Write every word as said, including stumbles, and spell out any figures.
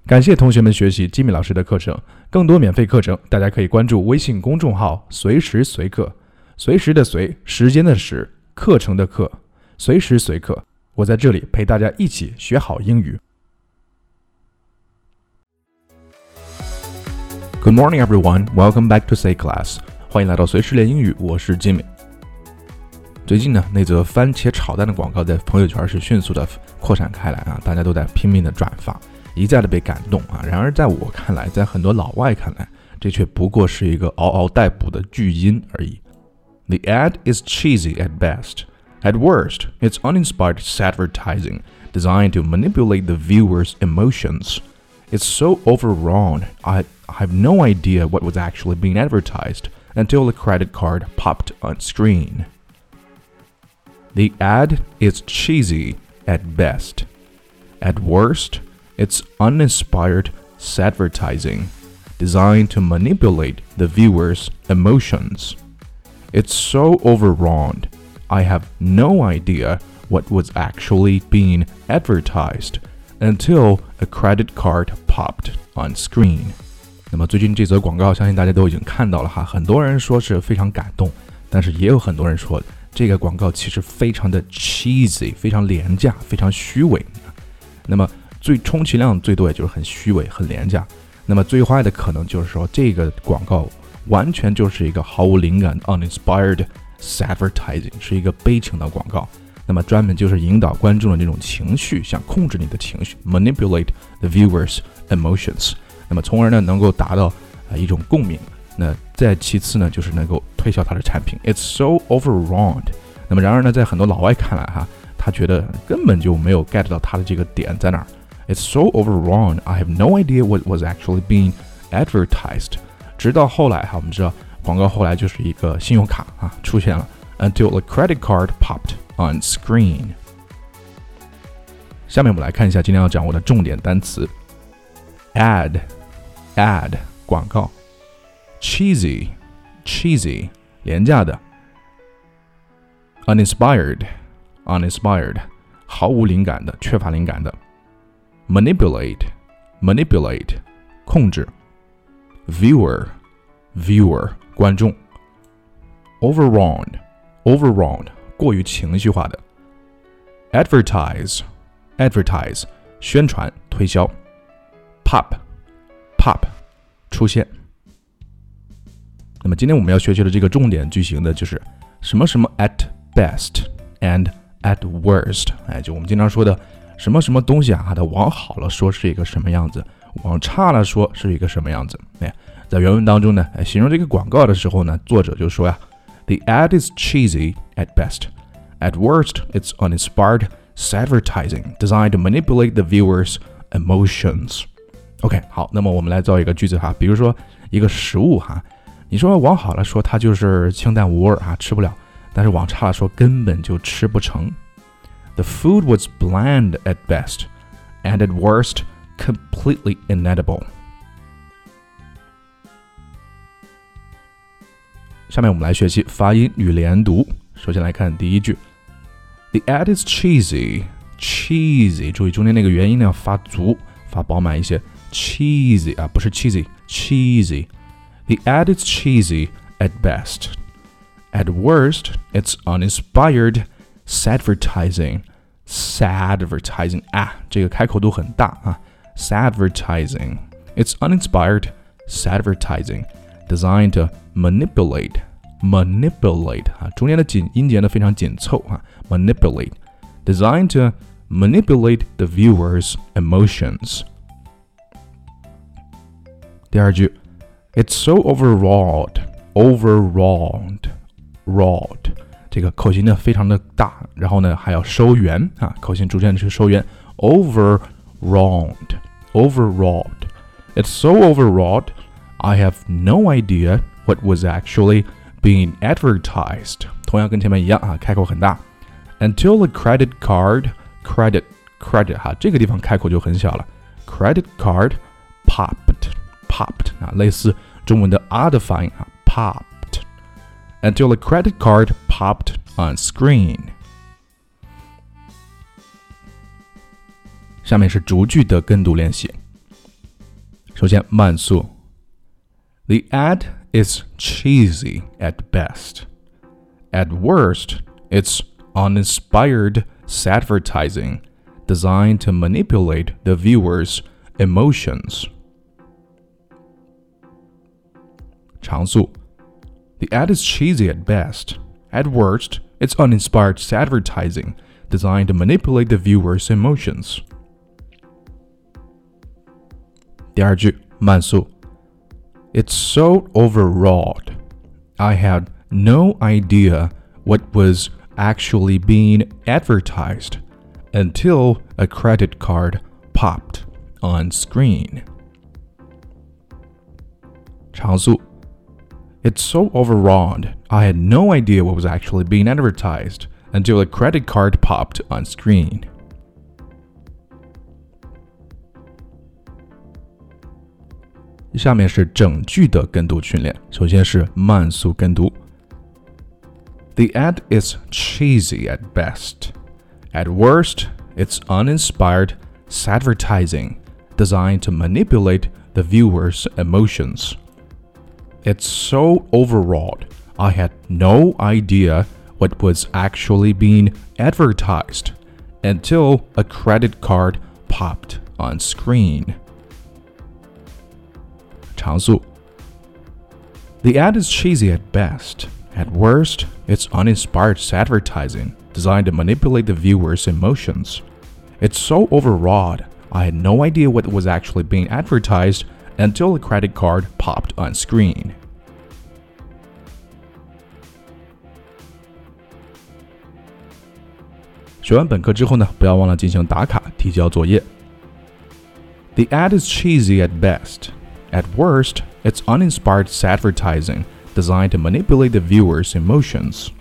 感谢同学们学习吉米老师的课程，更多免费课程，大家可以关注微信公众号随时随课，随时的随，时间的时，课程的课，随时随课，我在这里陪大家一起学好英语。Good morning, everyone. Welcome back to Say Class. 欢迎来到随时练英语，我是 Jimmy。最近呢，那则番茄炒蛋的广告在朋友圈是迅速的扩散开来啊，大家都在拼命的转发，一再的被感动啊。然而在我看来，在很多老外看来，这却不过是一个嗷嗷待哺的巨婴而已。The ad is cheesy at best. At worst, it's uninspired advertising designed to manipulate the viewer's emotions. It's so overwrought, I, I have no idea what was actually being advertised until the credit card popped on screen. The ad is cheesy at best. At worst, it's uninspired advertising designed to manipulate the viewer's emotions. It's so overwrought, I have no idea what was actually being advertised until a credit card popped on screen. 那么最近这则广告相信大家都已经看到了哈，很多人说是非常感动，但是也有很多人说这个广告其实非常的 cheesy， 非常廉价，非常虚伪。那么最充其量最多也就是很虚伪，很廉价。那么最坏的可能就是说这个广告完全就是一个毫无灵感 uninspired advertising， 是一个悲情的广告。那么专门就是引导观众的这种情绪，想控制你的情绪 manipulate the viewers emotions， 那么从而呢能够达到、呃、一种共鸣。那再其次呢就是能够推销他的产品 It's so overwrought。 那么然而呢在很多老外看来哈，他觉得根本就没有 get 到他的这个点在哪儿。 It's so overwrought, I have no idea what was actually being advertised。 直到后来哈，我们知道广告后来就是一个信用卡啊出现了 Until a credit card popped on screen。 下面我们来看一下今天要掌握的重点单词。 Ad Ad 广告， Cheesy Cheesy 廉价的， Uninspired Uninspired 毫无灵感的，缺乏灵感的， Manipulate Manipulate 控制， Viewer Viewer 观众， Overwrought Overwrought 过于情绪化的， Advertise Advertise 宣传推销， Pop Pop 出现。那么今天我们要学习的这个重点句型呢，就是什么什么 at best and at worst。 哎，就我们经常说的什么什么东西啊，它往好了说是一个什么样子，往差了说是一个什么样子。哎，在原文当中呢，哎，形容这个广告的时候呢，作者就说呀 The ad is cheesy at best. At worst, it's uninspired advertising designed to manipulate the viewer's emotions. OK， 好，那么我们来造一个句子哈，比如说一个食物哈，你说往好了说它就是清淡无味啊，吃不了，但是往差了说根本就吃不成。The food was bland at best, and at worst, completely inedible. 下面我们来学习发音与连读。首先来看第一句 The ad is cheesy. Cheesy， 注意中间那个元音呢要发足，发饱满一些。Cheesy 啊，不是 cheesy， cheesy。The ad is cheesy at best. At worst, it's uninspired advertising. Sadvertising 啊，这个开口度很大啊。Sadvertising. It's uninspired advertising designed to manipulate. Manipulate 啊，中间的紧音节呢非常紧凑啊。Manipulate. Designed to manipulate the viewer's emotions. 第二句It's so overwrought, overwrought, wrought 这个口型呢非常的大，然后呢还要收圆啊，口型逐渐的去收圆 overwrought, overwrought. It's so overwrought, I have no idea what was actually being advertised. 同样跟前面一样啊，开口很大。Until the credit card, credit, credit 哈，这个地方开口就很小了。Credit card popped.Popped 啊，类似中文的啊的发音啊 ，popped. Until the credit card popped on screen. 下面是逐句的跟读练习。 首先慢速 The ad is cheesy at best. At worst, it's uninspired advertising designed to manipulate the viewer's emotions. 长速 The ad is cheesy at best. At worst, it's uninspired advertising designed to manipulate the viewer's emotions. 第二句慢速 It's so overwrought. I had no idea what was actually being advertised until a credit card popped on screen. 长速 It's so overwrought. I had no idea what was actually being advertised until a credit card popped on screen. 下面是整句的跟读训练，首先是慢速跟读。The ad is cheesy at best. At worst, it's uninspired advertising designed to manipulate the viewer's emotions. It's so overwrought, I had no idea what was actually being advertised until a credit card popped on screen. 长速 The ad is cheesy at best. At worst, it's uninspired advertising designed to manipulate the viewer's emotions. It's so overwrought, I had no idea what was actually being advertised until a credit card popped on screen. 学完本课之后呢，不要忘了进行打卡提交作业。The ad is cheesy at best. At worst, it's uninspired advertising designed to manipulate the viewer's emotions.